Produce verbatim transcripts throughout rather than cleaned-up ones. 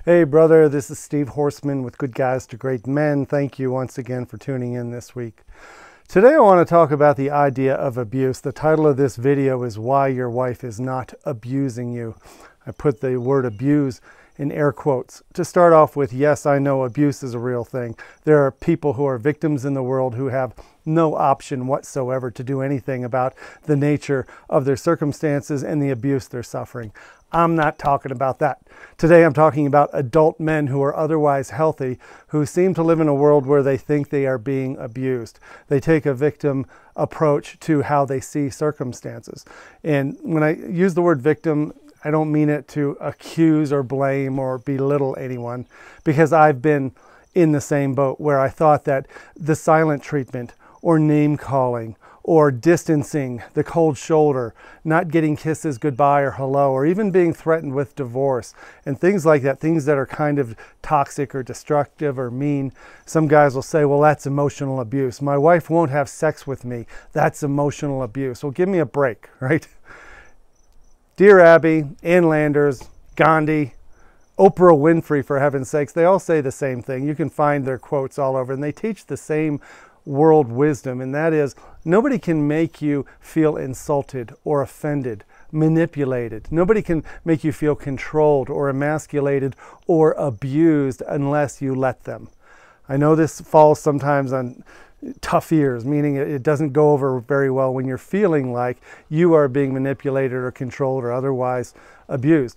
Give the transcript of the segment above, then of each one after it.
Hey brother, this is Steve Horseman with Good Guys to Great Men. Thank you once again for tuning in this week. Today I want to talk about the idea of abuse. The title of this video is Why Your Wife is Not Abusing You. I put the word abuse in air quotes. To start off with, yes, I know abuse is a real thing. There are people who are victims in the world who have no option whatsoever to do anything about the nature of their circumstances and the abuse they're suffering. I'm not talking about that. Today I'm talking about adult men who are otherwise healthy, who seem to live in a world where they think they are being abused. They take a victim approach to how they see circumstances. And when I use the word victim, I don't mean it to accuse or blame or belittle anyone, because I've been in the same boat where I thought that the silent treatment or name calling or distancing, the cold shoulder, not getting kisses goodbye or hello, or even being threatened with divorce and things like that, things that are kind of toxic or destructive or mean. Some guys will say, well, that's emotional abuse. My wife won't have sex with me. That's emotional abuse. Well, give me a break, right? Dear Abby, Ann Landers, Gandhi, Oprah Winfrey, for heaven's sakes, they all say the same thing. You can find their quotes all over, and they teach the same world wisdom, and that is, nobody can make you feel insulted or offended, manipulated. Nobody can make you feel controlled or emasculated or abused unless you let them. I know this falls sometimes on tough ears, meaning it doesn't go over very well when you're feeling like you are being manipulated or controlled or otherwise abused.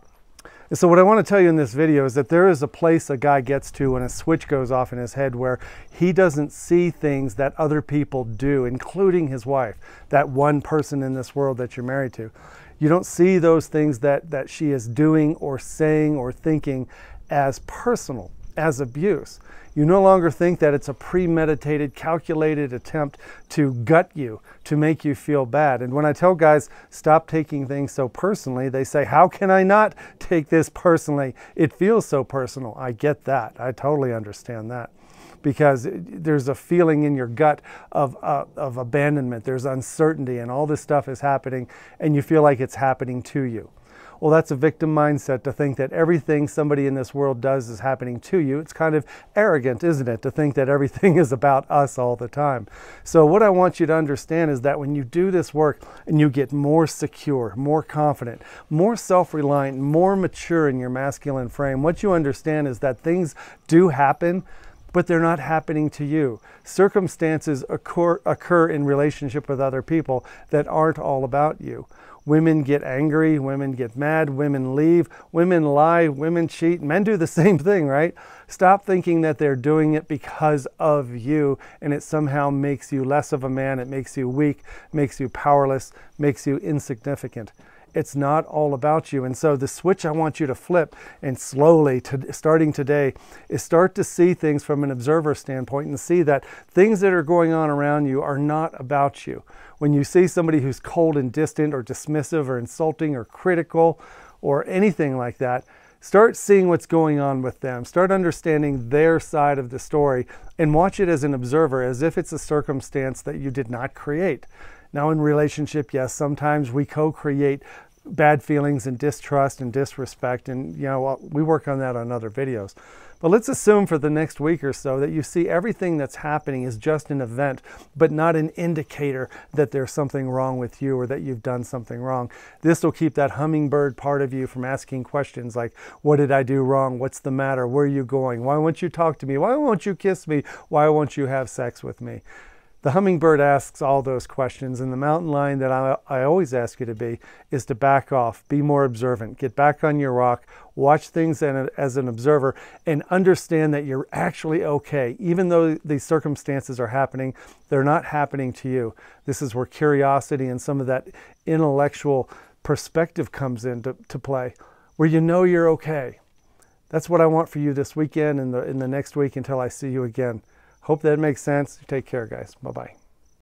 And so what I want to tell you in this video is that there is a place a guy gets to when a switch goes off in his head where he doesn't see things that other people do, including his wife, that one person in this world that you're married to. You don't see those things that, that she is doing or saying or thinking as personal, as abuse. You no longer think that it's a premeditated, calculated attempt to gut you, to make you feel bad. And when I tell guys, stop taking things so personally, they say, how can I not take this personally? It feels so personal. I get that. I totally understand that. Because there's a feeling in your gut of, uh, of abandonment. There's uncertainty, and all this stuff is happening, and you feel like it's happening to you. Well, that's a victim mindset, to think that everything somebody in this world does is happening to you. It's kind of arrogant, isn't it, to think that everything is about us all the time. So what I want you to understand is that when you do this work and you get more secure, more confident, more self-reliant, more mature in your masculine frame, what you understand is that things do happen, but they're not happening to you. Circumstances occur, occur in relationship with other people that aren't all about you. Women get angry, women get mad, women leave, women lie, women cheat. Men do the same thing, right? Stop thinking that they're doing it because of you and it somehow makes you less of a man, it makes you weak, makes you powerless, makes you insignificant. It's not all about you. And so the switch I want you to flip, and slowly, to, starting today, is start to see things from an observer standpoint and see that things that are going on around you are not about you. When you see somebody who's cold and distant or dismissive or insulting or critical or anything like that, start seeing what's going on with them. Start understanding their side of the story and watch it as an observer, as if it's a circumstance that you did not create. Now, in relationship, yes, sometimes we co-create bad feelings and distrust and disrespect, and you know, we work on that on other videos. But let's assume for the next week or so that you see everything that's happening is just an event, but not an indicator that there's something wrong with you or that you've done something wrong. This will keep that hummingbird part of you from asking questions like, what did I do wrong? What's the matter? Where are you going? Why won't you talk to me? Why won't you kiss me? Why won't you have sex with me? The hummingbird asks all those questions, and the mountain lion that I, I always ask you to be is to back off, be more observant, get back on your rock, watch things as an observer, and understand that you're actually okay. Even though these circumstances are happening, they're not happening to you. This is where curiosity and some of that intellectual perspective comes into to play, where you know you're okay. That's what I want for you this weekend and the, in the next week until I see you again. Hope that makes sense. Take care, guys. Bye-bye.